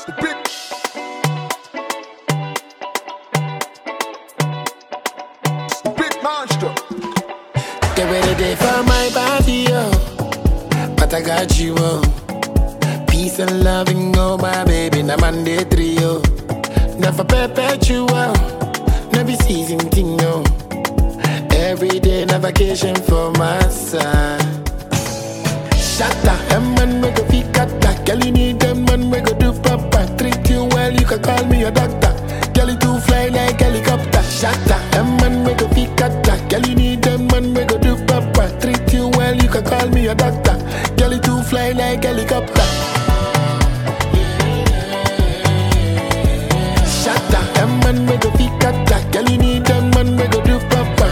Big monster. Get ready day for my body, yo. But I got you, oh. Peace and loving, oh my baby, na Monday 3, yo. Never perpetual, never season thing, no. Every day, na vacation for my side. Shatta, a man we go pick at that. Girl, you need a man we go do papa. Treat you well, you can call me your doctor. Girl, you too fly like helicopter. Shatta, a man we go pick at that. Girl, you need a man we go do papa. Treat you well, you can call me your doctor. Girl, you too fly like helicopter. Shatta, a man we go pick at that. Girl, you need a man we go do papa.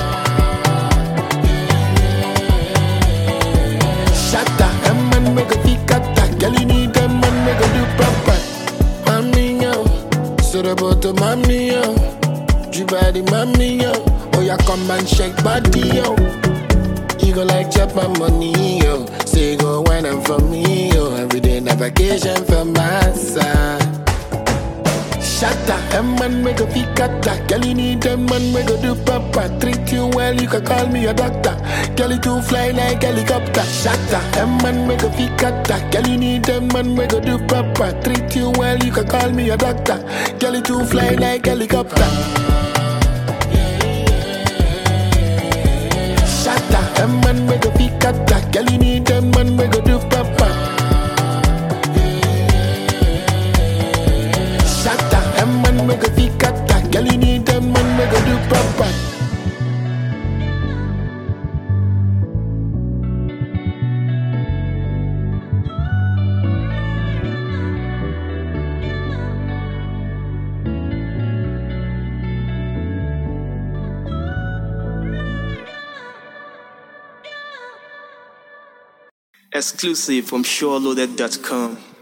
Shatta, a man we go pick at that. Girl, you need a man we go do papa. Mommy, yo, so the bottom, mommy, yo. Body, mommy, yo. Oh, yeah, come and shake body, yo. You go like chop my money, yo. Say go wine and for me, yo. Every day na vacation for my side. Shatta, a man we go pick at that. Girl, you need a man we go do papa. Treat you well, you can call me your doctor. Girl, you too fly like helicopter. Shatta, a man we go pick at that. Girl, you need a man we go do papa. Treat you well, you can call me your doctor. Girl, you too fly like helicopter. Shatta, a man we go pick at that. Girl, you need a man we go do papa. Shatta, a man we go pick at that. Girl, you need a man we go do papa. Exclusive from SureLoaded.com.